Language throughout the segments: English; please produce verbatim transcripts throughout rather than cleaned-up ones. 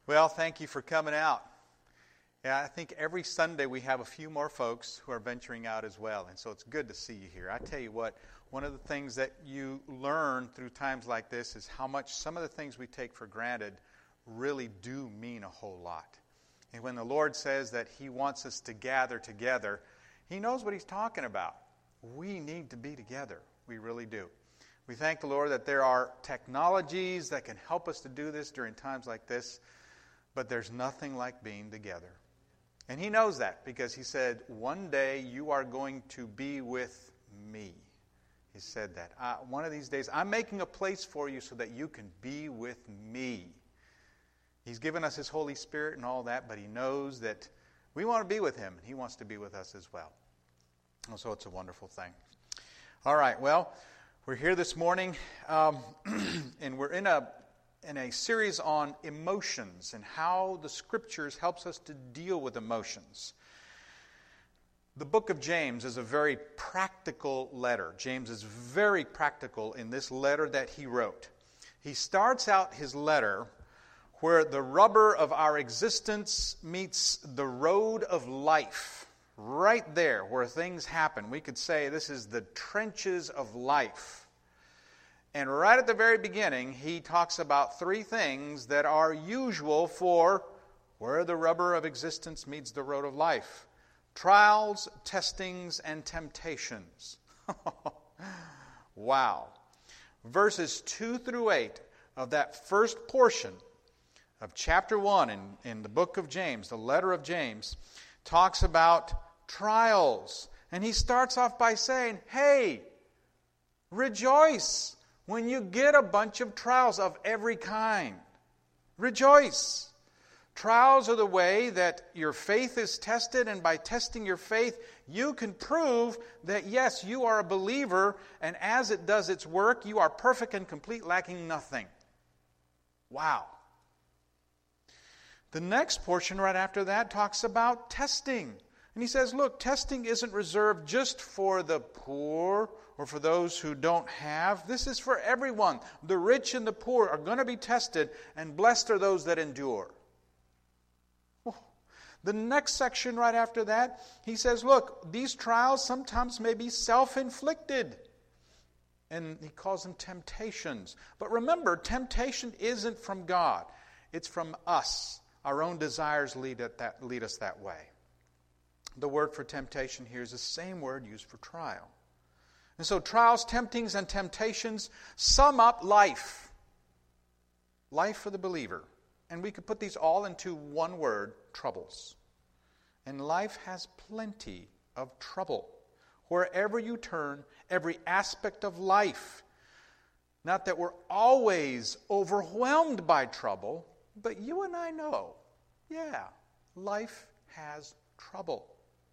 Well, thank you for coming out. Yeah, I think every Sunday we have a few more folks who are venturing out as well, and so it's good to see you here. I tell you what, one of the things that you learn through times like this is how much some of the things we take for granted really do mean a whole lot. And when the Lord says that He wants us to gather together, He knows what He's talking about. We need to be together. We really do. We thank the Lord that there are technologies that can help us to do this during times like this, but there's nothing like being together. And He knows that because He said, one day you are going to be with me. He said that. Uh, one of these days, I'm making a place for you so that you can be with me. He's given us His Holy Spirit and all that, but He knows that we want to be with Him, and He wants to be with us as well. And so it's a wonderful thing. All right, well, we're here this morning, um, and we're in a in a series on emotions and how the Scriptures helps us to deal with emotions. The book of James is a very practical letter. James is very practical in this letter that he wrote. He starts out his letter where the rubber of our existence meets the road of life. Right there where things happen. We could say this is the trenches of life. And right at the very beginning, he talks about three things that are usual for where the rubber of existence meets the road of life. Trials, testings, and temptations. Wow. Verses two through eight of that first portion of chapter one in, in the book of James, the letter of James, talks about trials. And he starts off by saying, hey, rejoice when you get a bunch of trials of every kind. Rejoice. Trials are the way that your faith is tested, and by testing your faith, you can prove that, yes, you are a believer, and as it does its work, you are perfect and complete, lacking nothing. Wow. The next portion right after that talks about testing. And he says, look, testing isn't reserved just for the poor or for those who don't have. This is for everyone. The rich and the poor are going to be tested, and blessed are those that endure. The next section right after that, he says, look, these trials sometimes may be self-inflicted. And he calls them temptations. But remember, temptation isn't from God. It's from us. Our own desires lead, at that, lead us that way. The word for temptation here is the same word used for trial. And so trials, temptings, and temptations sum up life. Life for the believer. And we could put these all into one word, troubles. And life has plenty of trouble. Wherever you turn, every aspect of life. Not that we're always overwhelmed by trouble, but you and I know, yeah, life has trouble.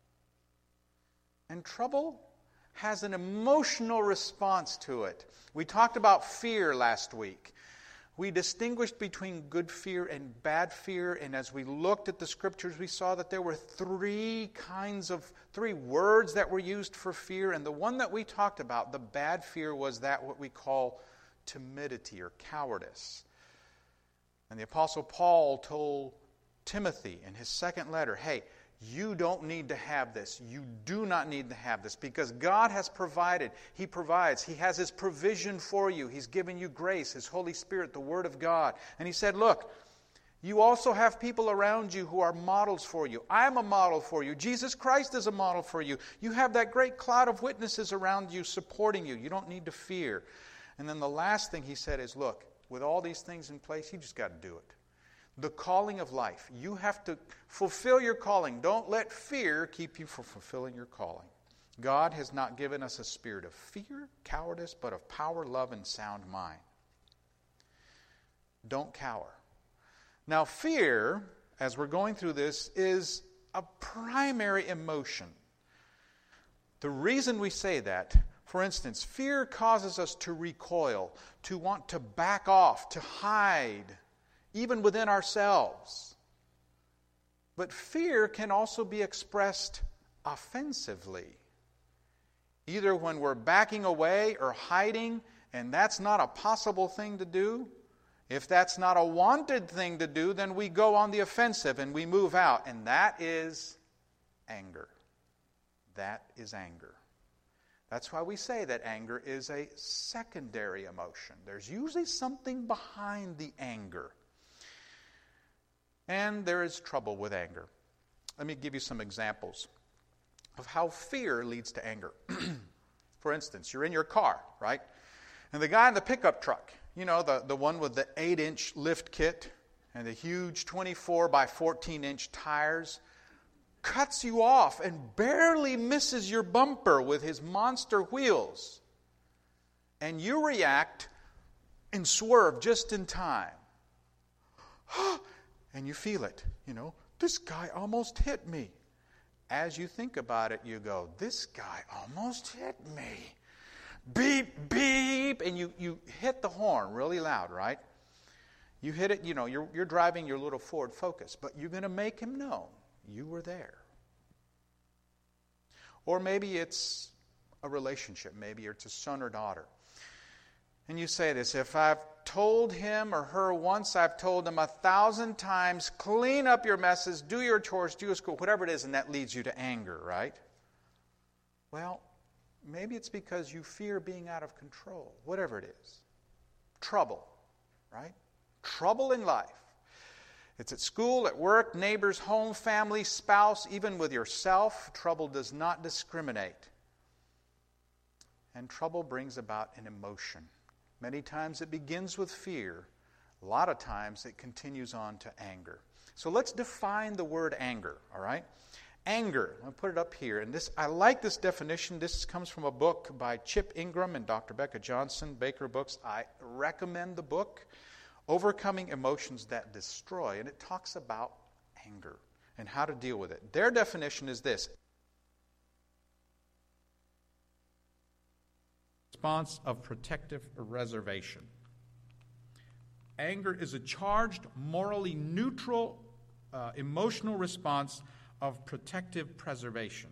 And trouble has an emotional response to it. We talked about fear last week. We distinguished between good fear and bad fear, and as we looked at the Scriptures, we saw that there were three kinds of, three words that were used for fear, and the one that we talked about, the bad fear, was that what we call timidity or cowardice. And the Apostle Paul told Timothy in his second letter, hey, you don't need to have this. You do not need to have this because God has provided. He provides. He has His provision for you. He's given you grace, His Holy Spirit, the Word of God. And he said, look, you also have people around you who are models for you. I'm a model for you. Jesus Christ is a model for you. You have that great cloud of witnesses around you supporting you. You don't need to fear. And then the last thing he said is, look, with all these things in place, you just got to do it. The calling of life. You have to fulfill your calling. Don't let fear keep you from fulfilling your calling. God has not given us a spirit of fear, cowardice, but of power, love, and sound mind. Don't cower. Now, fear, as we're going through this, is a primary emotion. The reason we say that, for instance, fear causes us to recoil, to want to back off, to hide, even within ourselves. But fear can also be expressed offensively. Either when we're backing away or hiding, and that's not a possible thing to do. If that's not a wanted thing to do, then we go on the offensive and we move out. And that is anger. That is anger. That's why we say that anger is a secondary emotion. There's usually something behind the anger. And there is trouble with anger. Let me give you some examples of how fear leads to anger. For instance, you're in your car, right? And the guy in the pickup truck, you know, the, the one with the eight-inch lift kit and the huge twenty-four by fourteen inch tires, cuts you off and barely misses your bumper with his monster wheels. And you react and swerve just in time. And you feel it, you know, this guy almost hit me. As you think about it, you go, this guy almost hit me. Beep, beep, and you, you hit the horn really loud, right? You hit it, you know, you're, you're driving your little Ford Focus, but you're going to make him know you were there. Or maybe it's a relationship. Maybe it's a son or daughter. And you say this, if I've told him or her once, I've told them a thousand times, clean up your messes, do your chores, do your school, whatever it is, and that leads you to anger, right? Well, maybe it's because you fear being out of control, whatever it is. Trouble, right? Trouble in life. It's at school, at work, neighbors, home, family, spouse, even with yourself. Trouble does not discriminate. And trouble brings about an emotion. Many times it begins with fear. A lot of times it continues on to anger. So let's define the word anger, all right? Anger, I'll put it up here. And this, I like this definition. This comes from a book by Chip Ingram and Doctor Becca Johnson, Baker Books. I recommend the book, Overcoming Emotions That Destroy. And it talks about anger and how to deal with it. Their definition is this. Response of protective reservation. Anger is a charged, morally neutral, uh, emotional response of protective preservation.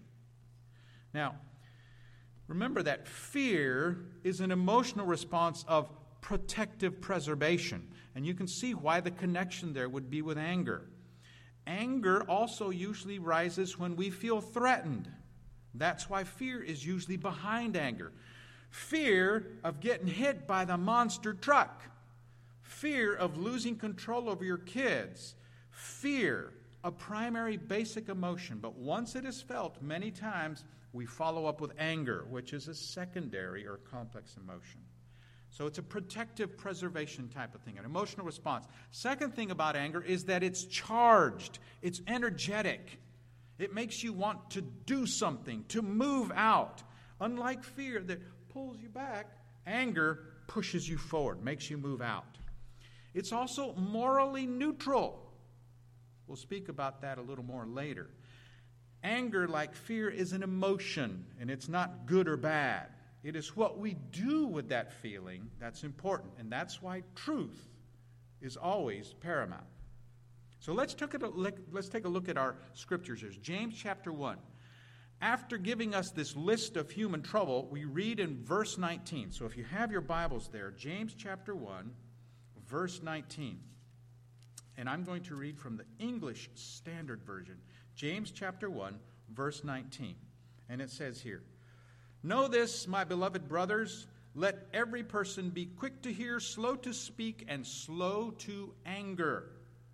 Now, remember that fear is an emotional response of protective preservation. And you can see why the connection there would be with anger. Anger also usually rises when we feel threatened. That's why fear is usually behind anger. Fear of getting hit by the monster truck. Fear of losing control over your kids. Fear, a primary basic emotion. But once it is felt, many times we follow up with anger, which is a secondary or complex emotion. So it's a protective preservation type of thing, an emotional response. Second thing about anger is that it's charged. It's energetic. It makes you want to do something, to move out. Unlike fear that pulls you back, anger pushes you forward, makes you move out. It's also morally neutral. We'll speak about that a little more later. Anger, like fear, is an emotion, and it's not good or bad. It is what we do with that feeling that's important, and that's why truth is always paramount. So let's take a look, let's take a look at our scriptures here. James chapter one. After giving us this list of human trouble, we read in verse nineteen. So if you have your Bibles there, James chapter one, verse nineteen. And I'm going to read from the English Standard Version. James chapter one, verse nineteen. And it says here, "Know this, my beloved brothers, let every person be quick to hear, slow to speak, and slow to anger."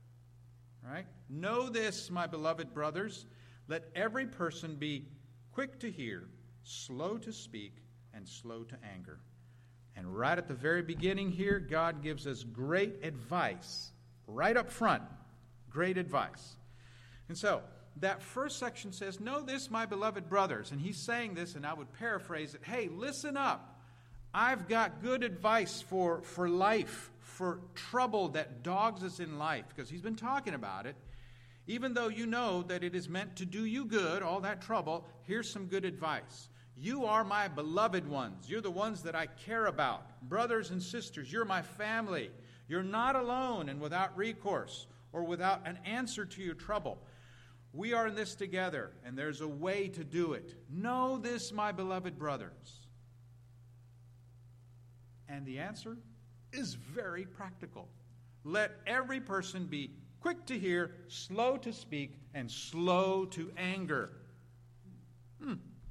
Right? Know this, my beloved brothers, let every person be quick to hear, slow to speak, and slow to anger. And right at the very beginning here, God gives us great advice. Right up front, great advice. And so, that first section says, "Know this, my beloved brothers." And he's saying this, and I would paraphrase it, hey, listen up. I've got good advice for, for life, for trouble that dogs us in life, because he's been talking about it. Even though you know that it is meant to do you good, all that trouble, here's some good advice. You are my beloved ones. You're the ones that I care about. Brothers and sisters, you're my family. You're not alone and without recourse or without an answer to your trouble. We are in this together, and there's a way to do it. Know this, my beloved brothers. And the answer is very practical. Let every person be quick to hear, slow to speak, and slow to anger. Hmm.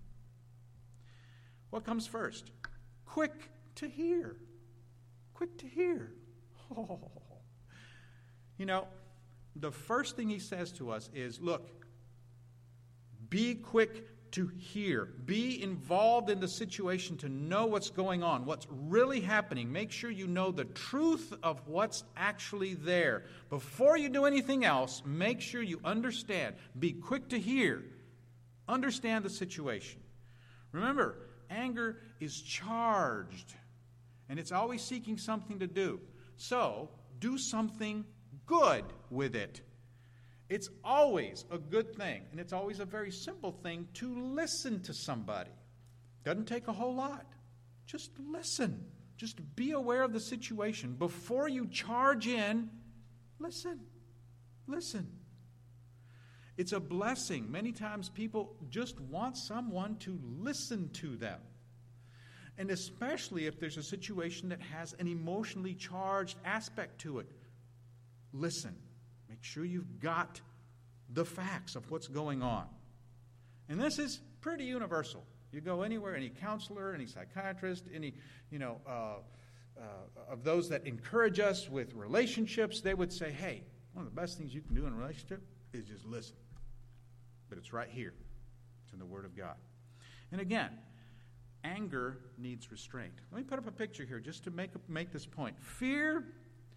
What comes first? Quick to hear. Quick to hear. Oh. You know, the first thing he says to us is, look, be quick to hear. Be involved in the situation to know what's going on, what's really happening. Make sure you know the truth of what's actually there. Before you do anything else, make sure you understand. Be quick to hear. Understand the situation. Remember, anger is charged, and it's always seeking something to do. So, do something good with it. It's always a good thing, and it's always a very simple thing to listen to somebody. Doesn't take a whole lot. Just listen. Just be aware of the situation. Before you charge in, listen. Listen. It's a blessing. Many times people just want someone to listen to them. And especially if there's a situation that has an emotionally charged aspect to it. Listen. Make sure you've got the facts of what's going on. And this is pretty universal. You go anywhere, any counselor, any psychiatrist, any, you know, uh, uh, of those that encourage us with relationships, they would say, hey, one of the best things you can do in a relationship is just listen. But it's right here. It's in the Word of God. And again, anger needs restraint. Let me put up a picture here just to make, make this point. Fear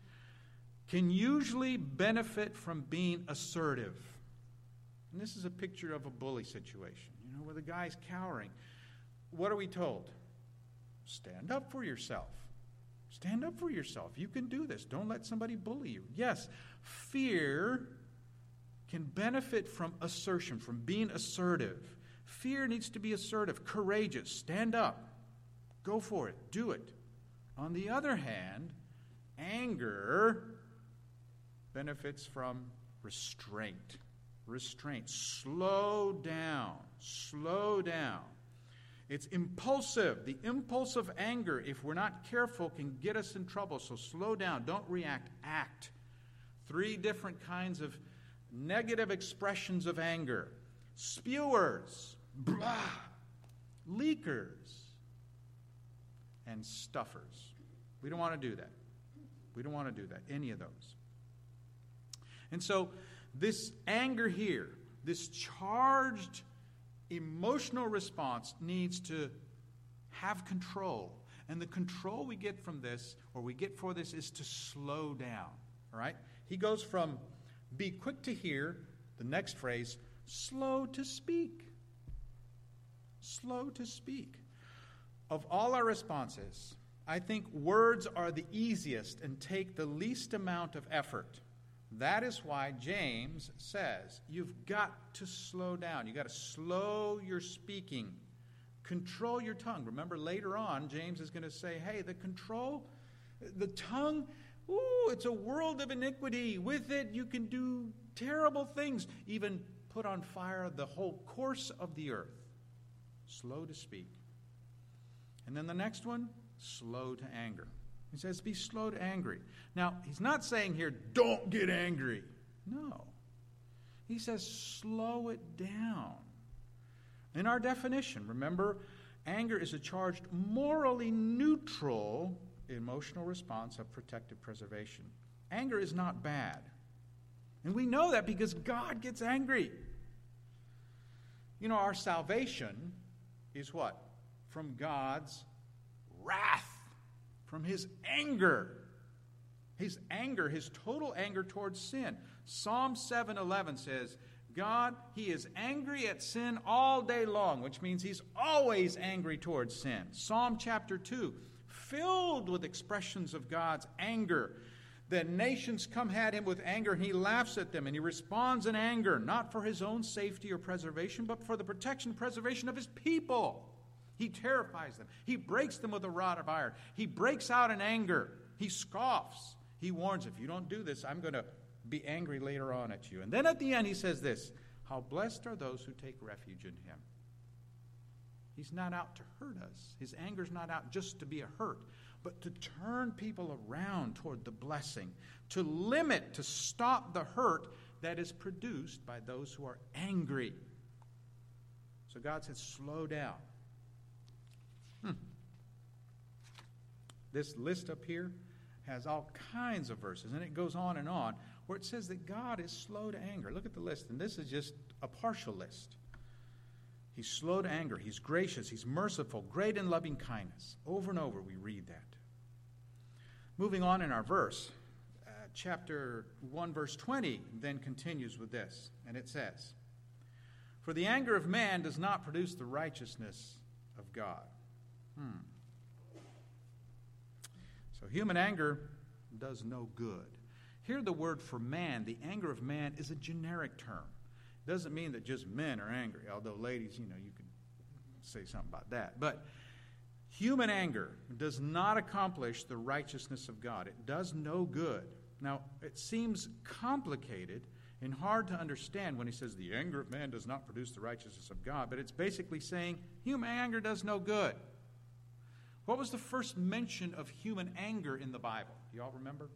can usually benefit from being assertive. And this is a picture of a bully situation, you know, where the guy's cowering. What are we told? Stand up for yourself. Stand up for yourself. You can do this. Don't let somebody bully you. Yes, fear can benefit from assertion, from being assertive. Fear needs to be assertive, courageous. Stand up. Go for it. Do it. On the other hand, anger benefits from restraint. Restraint. Slow down. Slow down. It's impulsive. The impulse of anger, if we're not careful, can get us in trouble. So slow down. Don't react. Act. Three different kinds of negative expressions of anger. Spewers. Blah. Leakers. And stuffers. We don't want to do that. We don't want to do that. Any of those. And so this anger here, this charged emotional response needs to have control. And the control we get from this, or we get for this, is to slow down. All right? He goes from be quick to hear, the next phrase, slow to speak. Slow to speak. Of all our responses, I think words are the easiest and take the least amount of effort. That is why James says you've got to slow down. You've got to slow your speaking. Control your tongue. Remember, later on, James is going to say, hey, the control, the tongue, ooh, it's a world of iniquity. With it, you can do terrible things, even put on fire the whole course of the earth. Slow to speak. And then the next one, slow to anger. He says, be slow to angry. Now, he's not saying here, don't get angry. No. He says, slow it down. In our definition, remember, anger is a charged, morally neutral emotional response of protective preservation. Anger is not bad. And we know that because God gets angry. You know, our salvation is what? From God's wrath. From his anger. His anger, his total anger towards sin. Psalm seven eleven says, God, he is angry at sin all day long, which means he's always angry towards sin. Psalm chapter two, filled with expressions of God's anger. The nations come at him with anger, and he laughs at them, and he responds in anger, not for his own safety or preservation, but for the protection and preservation of his people. He terrifies them. He breaks them with a rod of iron. He breaks out in anger. He scoffs. He warns, if you don't do this, I'm going to be angry later on at you. And then at the end he says this, how blessed are those who take refuge in him. He's not out to hurt us. His anger's not out just to be a hurt. but to turn people around toward the blessing, to limit, to stop the hurt that is produced by those who are angry. So God says, slow down. Hmm. This list up here has all kinds of verses, and it goes on and on, where it says that God is slow to anger. Look at the list, and this is just a partial list. He's slow to anger. He's gracious. He's merciful, great in loving kindness. Over and over we read that. Moving on in our verse, uh, chapter one, verse twenty, then continues with this, and it says, "For the anger of man does not produce the righteousness of God." Hmm. So human anger does no good. Here the word for man, the anger of man, is a generic term. It doesn't mean that just men are angry, although ladies, you know, you could say something about that. But human anger does not accomplish the righteousness of God. It does no good. Now, it seems complicated and hard to understand when he says the anger of man does not produce the righteousness of God, but it's basically saying human anger does no good. What was the first mention of human anger in the Bible? Do you all remember?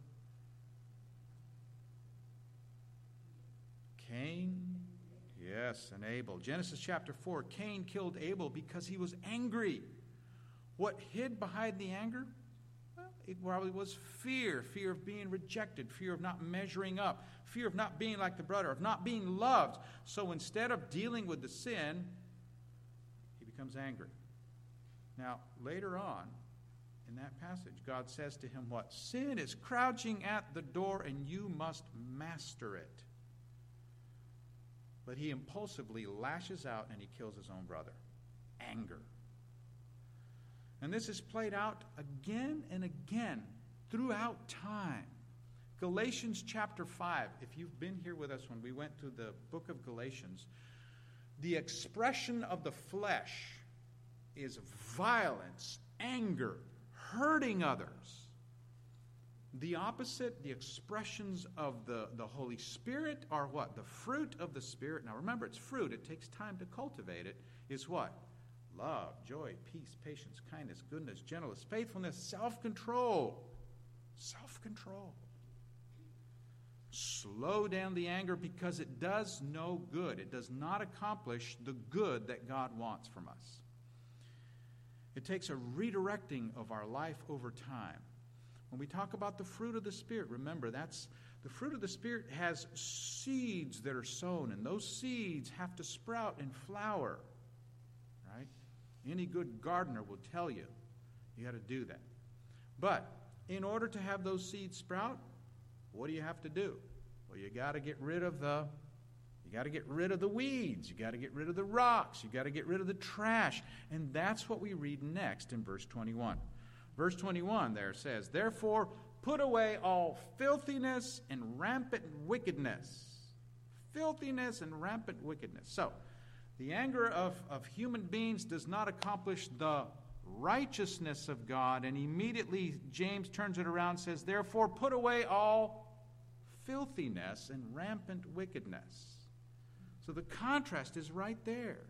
Cain, yes, and Abel. Genesis chapter four, Cain killed Abel because he was angry. What hid behind the anger? Well, it probably was fear. Fear of being rejected, fear of not measuring up, fear of not being like the brother, of not being loved. So instead of dealing with the sin, he becomes angry. Now, later on in that passage, God says to him what? Sin is crouching at the door and you must master it. But he impulsively lashes out and he kills his own brother. Anger. And this is played out again and again throughout time. Galatians chapter five, if you've been here with us when we went through the book of Galatians, the expression of the flesh is violence, anger, hurting others. The opposite, the expressions of the, the Holy Spirit are what? The fruit of the Spirit. Now remember, it's fruit. It takes time to cultivate it. Is what? Love, joy, peace, patience, kindness, goodness, gentleness, faithfulness, self-control. Self-control. Slow down the anger because it does no good. It does not accomplish the good that God wants from us. It takes a redirecting of our life over time. When we talk about the fruit of the Spirit, remember, that's the fruit of the Spirit has seeds that are sown, and those seeds have to sprout and flower, right? Any good gardener will tell you you got to do that. But in order to have those seeds sprout, what do you have to do? Well, you got to get rid of the You got to get rid of the weeds. You got to get rid of the rocks. You got to get rid of the trash. And that's what we read next in verse twenty-one. Verse twenty-one there says, "Therefore put away all filthiness and rampant wickedness." Filthiness and rampant wickedness. So, the anger of, of human beings does not accomplish the righteousness of God. And immediately James turns it around and says, "Therefore put away all filthiness and rampant wickedness." So the contrast is right there.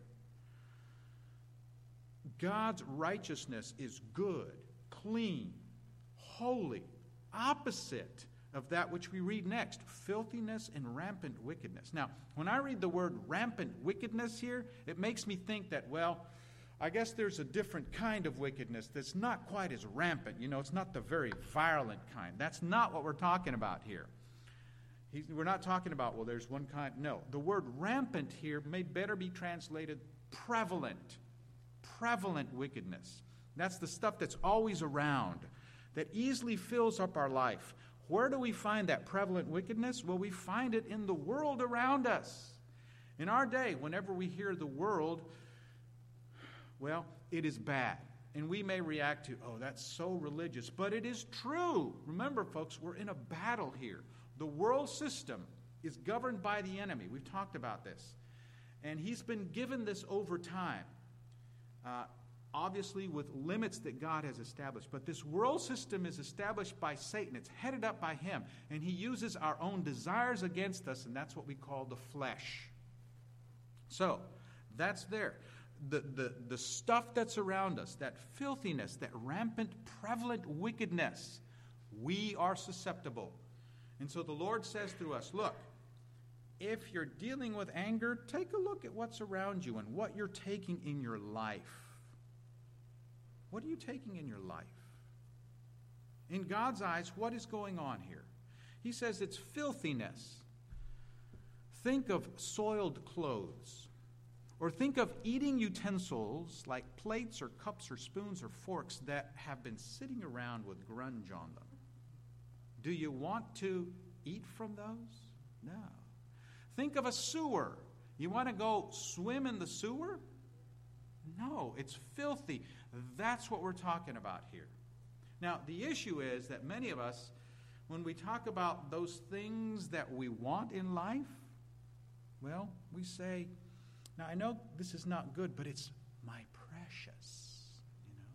God's righteousness is good, clean, holy, opposite of that which we read next, filthiness and rampant wickedness. Now, when I read the word rampant wickedness here, it makes me think that, well, I guess there's a different kind of wickedness that's not quite as rampant. You know, it's not the very violent kind. That's not what we're talking about here. He's, we're not talking about, well, there's one kind. No, the word rampant here may better be translated prevalent. Prevalent wickedness. That's the stuff that's always around, that easily fills up our life. Where do we find that prevalent wickedness? Well, we find it in the world around us. In our day, whenever we hear the world, well, it is bad. And we may react to, oh, that's so religious. But it is true. Remember, folks, we're in a battle here. The world system is governed by the enemy. We've talked about this. And he's been given this over time. Uh, obviously with limits that God has established. But this world system is established by Satan. It's headed up by him. And he uses our own desires against us, and that's what we call the flesh. So, that's there. the, the, the stuff that's around us, that filthiness, that rampant, prevalent wickedness, we are susceptible. And so the Lord says through us, look, if you're dealing with anger, take a look at what's around you and what you're taking in your life. What are you taking in your life? In God's eyes, what is going on here? He says it's filthiness. Think of soiled clothes. Or think of eating utensils like plates or cups or spoons or forks that have been sitting around with grunge on them. Do you want to eat from those? No. Think of a sewer. You want to go swim in the sewer? No, it's filthy. That's what we're talking about here. Now, the issue is that many of us, when we talk about those things that we want in life, well, we say, now I know this is not good, but it's my precious, you know.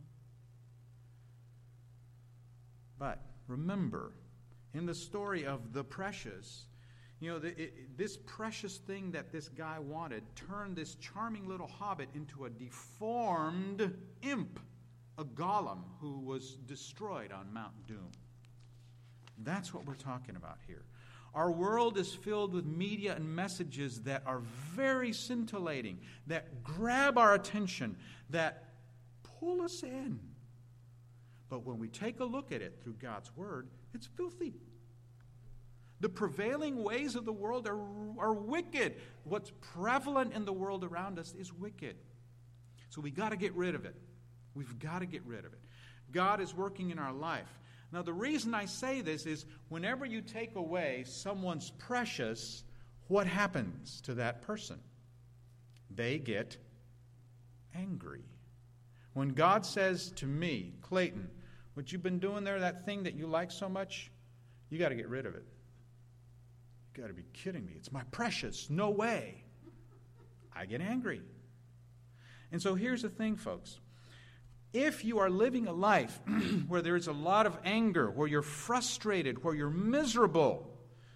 But remember, in the story of the precious, you know, the, it, this precious thing that this guy wanted turned this charming little hobbit into a deformed imp, a golem who was destroyed on Mount Doom. That's what we're talking about here. Our world is filled with media and messages that are very scintillating, that grab our attention, that pull us in. But when we take a look at it through God's Word, it's filthy. The prevailing ways of the world are, are wicked. What's prevalent in the world around us is wicked. So we got to get rid of it. We've got to get rid of it. God is working in our life. Now, the reason I say this is whenever you take away someone's precious, what happens to that person? They get angry. When God says to me, Clayton, what you've been doing there, that thing that you like so much, you got to get rid of it. You got to be kidding me. It's my precious. No way. I get angry. And so here's the thing, folks. If you are living a life where there is a lot of anger, where you're frustrated, where you're miserable,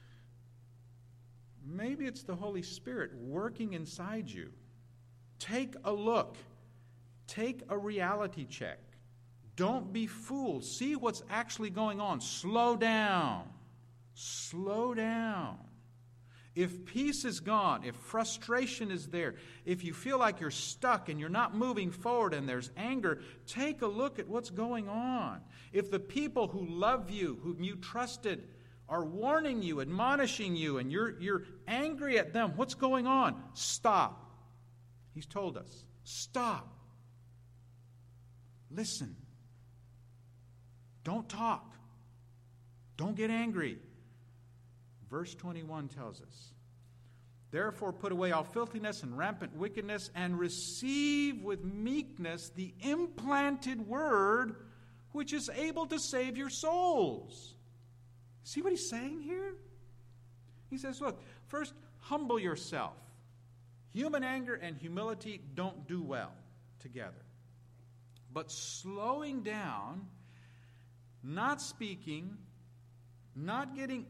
maybe it's the Holy Spirit working inside you. Take a look. Take a reality check. Don't be fooled. See what's actually going on. Slow down. Slow down. If peace is gone, if frustration is there, if you feel like you're stuck and you're not moving forward and there's anger, take a look at what's going on. If the people who love you, whom you trusted, are warning you, admonishing you, and you're, you're angry at them, what's going on? Stop. He's told us. Stop. Listen. Don't talk. Don't get angry. Verse twenty-one tells us, therefore put away all filthiness and rampant wickedness and receive with meekness the implanted word which is able to save your souls. See what he's saying here? He says, look, first humble yourself. Human anger and humility don't do well together. But slowing down, not speaking, not getting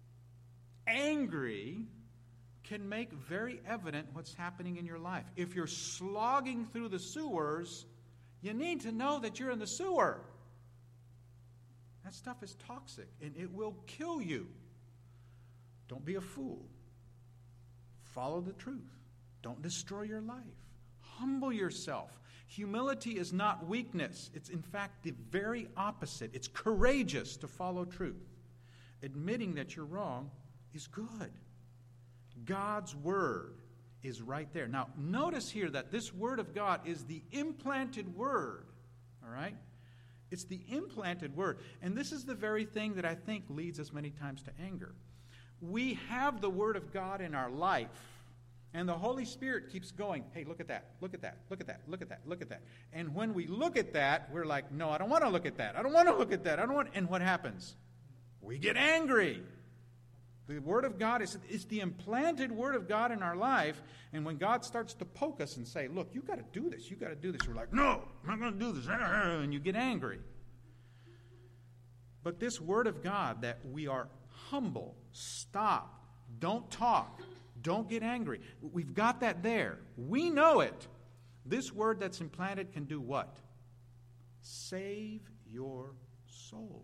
angry can make very evident what's happening in your life. If you're slogging through the sewers, you need to know that you're in the sewer. That stuff is toxic and it will kill you. Don't be a fool. Follow the truth. Don't destroy your life. Humble yourself. Humility is not weakness. It's in fact the very opposite. It's courageous to follow truth. Admitting that you're wrong is good. God's word is right there. Now, notice here that this word of God is the implanted word. All right? It's the implanted word. And this is the very thing that I think leads us many times to anger. We have the word of God in our life, and the Holy Spirit keeps going, hey, look at that, look at that, look at that, look at that, look at that. And when we look at that, we're like, no, I don't want to look at that. I don't want to look at that. I don't want. And what happens? We get angry. The Word of God is it's the implanted Word of God in our life. And when God starts to poke us and say, look, you've got to do this, you've got to do this, we're like, no, I'm not going to do this. And you get angry. But this Word of God that we are humble, stop, don't talk, don't get angry. We've got that there. We know it. This word that's implanted can do what? Save your soul.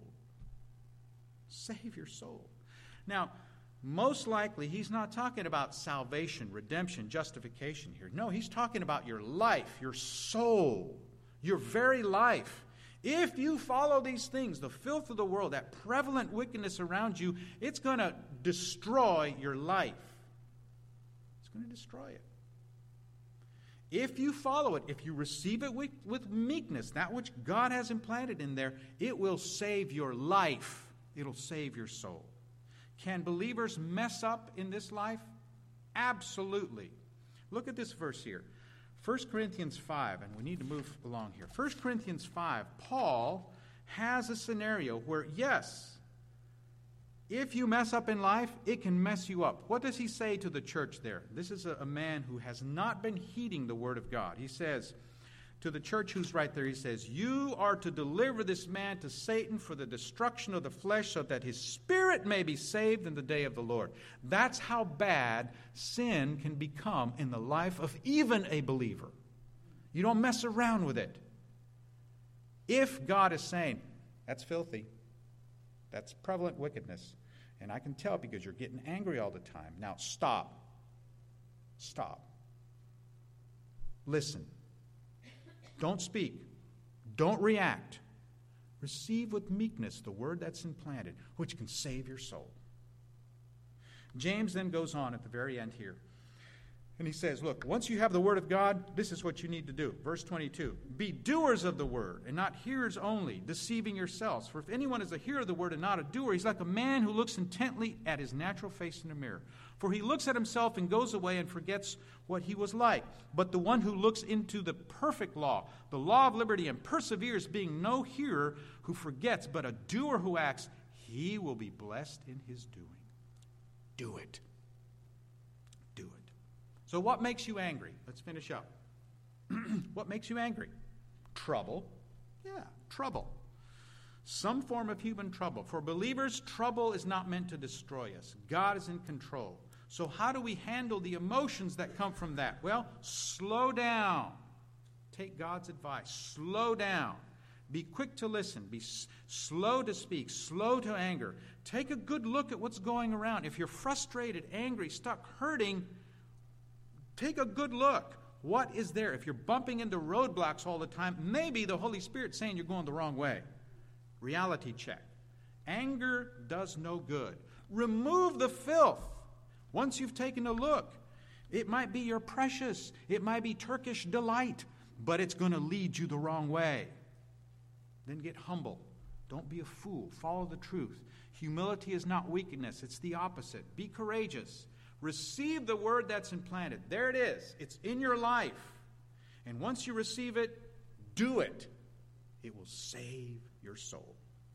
Save your soul. Now, most likely, he's not talking about salvation, redemption, justification here. No, he's talking about your life, your soul, your very life. If you follow these things, the filth of the world, that prevalent wickedness around you, it's going to destroy your life. It's going to destroy it. If you follow it, if you receive it with, with meekness, that which God has implanted in there, it will save your life. It'll save your soul. Can believers mess up in this life? Absolutely. Look at this verse here. First Corinthians five, and we need to move along here. First Corinthians five, Paul has a scenario where, yes, if you mess up in life, it can mess you up. What does he say to the church there? This is a, a man who has not been heeding the word of God. He says to the church who's right there, he says, you are to deliver this man to Satan for the destruction of the flesh so that his spirit may be saved in the day of the Lord. That's how bad sin can become in the life of even a believer. You don't mess around with it. If God is saying, that's filthy, that's prevalent wickedness, and I can tell because you're getting angry all the time. Now stop. Stop. Listen. Don't speak. Don't react. Receive with meekness the word that's implanted, which can save your soul. James then goes on at the very end here. And he says, look, once you have the word of God, this is what you need to do. Verse twenty-two, be doers of the word and not hearers only, deceiving yourselves. For if anyone is a hearer of the word and not a doer, he's like a man who looks intently at his natural face in a mirror. For he looks at himself and goes away and forgets what he was like. But the one who looks into the perfect law, the law of liberty, and perseveres, being no hearer who forgets, but a doer who acts, he will be blessed in his doing. Do it. Do it. So what makes you angry? Let's finish up. What makes you angry? Trouble. Yeah, trouble. Some form of human trouble. For believers, trouble is not meant to destroy us. God is in control. So how do we handle the emotions that come from that? Well, slow down. Take God's advice. Slow down. Be quick to listen. Be s- slow to speak. Slow to anger. Take a good look at what's going around. If you're frustrated, angry, stuck, hurting, take a good look. What is there? If you're bumping into roadblocks all the time, maybe the Holy Spirit's saying you're going the wrong way. Reality check. Anger does no good. Remove the filth. Once you've taken a look, it might be your precious, it might be Turkish delight, but it's going to lead you the wrong way. Then get humble. Don't be a fool. Follow the truth. Humility is not weakness. It's the opposite. Be courageous. Receive the word that's implanted. There it is. It's in your life. And once you receive it, do it. It will save your soul.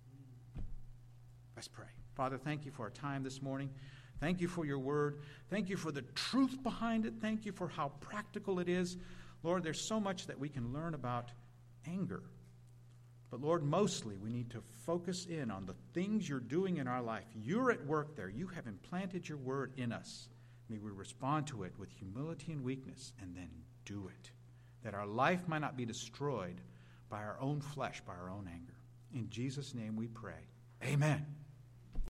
Let's pray. Father, thank you for our time this morning. Thank you for your word. Thank you for the truth behind it. Thank you for how practical it is. Lord, there's so much that we can learn about anger. But Lord, mostly we need to focus in on the things you're doing in our life. You're at work there. You have implanted your word in us. May we respond to it with humility and weakness and then do it, that our life might not be destroyed by our own flesh, by our own anger. In Jesus' name we pray. Amen.